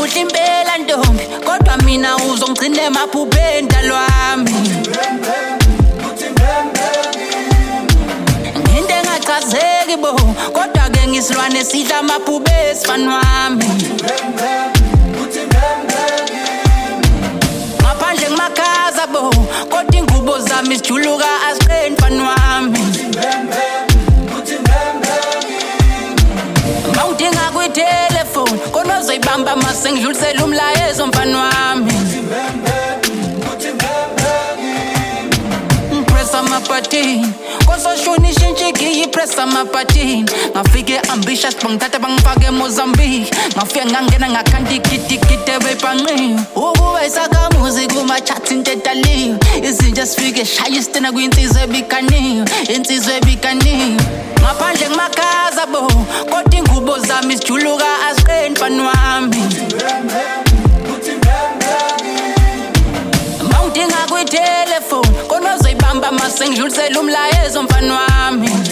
muhle impela ntombi kodwa mina uzongcina emaphupeni dalwami into engachazeki bo kodwa ke ngisilwane sidla amaphuphe esifani wami ngaphandle ngimakaza bo kodwa ingubo zami sijuluka asiqeni mfani wami mawudinga kwitelefoni khona uzoyibamba mase ngidlulisela umlayezo mfani wami press amapatini kososhuni shinchiki yipress amapatini ngafike ambitious bangithatha bangifake eMozambique ngafike ngangena ngakhanda ikitikite bepanqiwe ukuba isakamuzi kuma chats intetaliwe izinto sifike shaya isitena kwinsizwe ebikaniwe insizwe ebikaniwe ngaphandle ngimakaza bo kodwa ingubo zami sijuluka asiqeni mfani wami mawudinga kwitelefoni khona uzoyibamba mase ngidlulisela umlayezo mfani wami